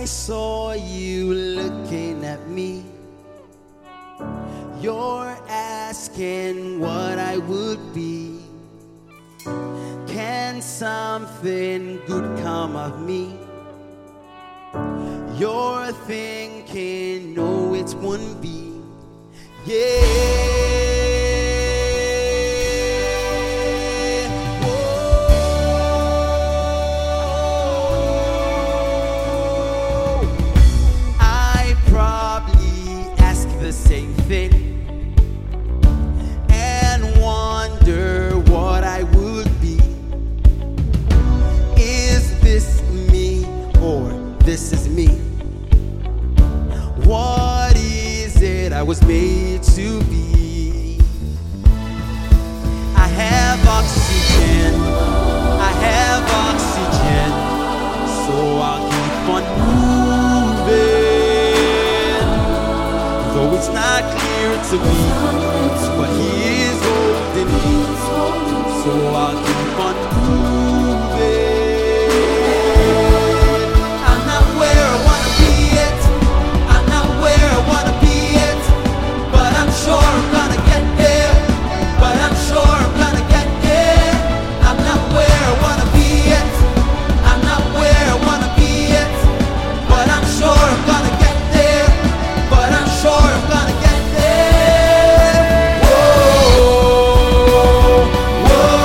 saw you looking at me. You're asking what I would be. Can something good come of me? You're thinking, no, it won't be. Yeah. The same thing and wonder what I would be. Is this me or this is me? What is it I was made to be? I have oxygen, I have oxygen, so I'll keep on moving. Though it's not clear to me, but he is holding me, so I'll keep on moving. I'm not where I wanna be yet, I'm not where I wanna be yet, but I'm sure I'm gonna get there, but I'm sure I'm gonna get there. I'm not where I wanna be yet, I'm not where I wanna be yet, but I'm sure I'm gonna get there, but I'm sure I'm gonna get there. Whoa, whoa,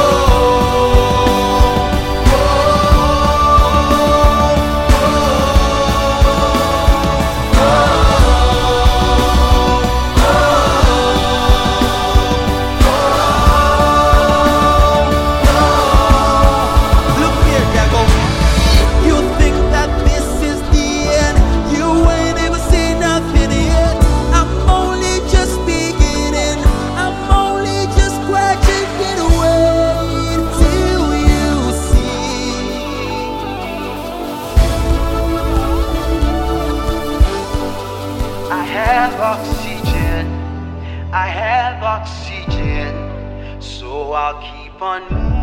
look here, devil. You think that this is the end? You ain't ever seen nothing yet. I'm only just beginning. I'm only just graduating away till you see. I have oxygen, I have oxygen, so I'll keep on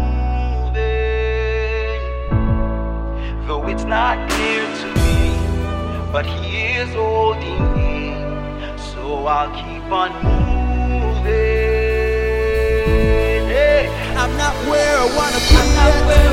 moving. Though it's not clear to me, but he is holding me, so I'll keep on moving. Hey, I'm not where I wanna be. I'm not where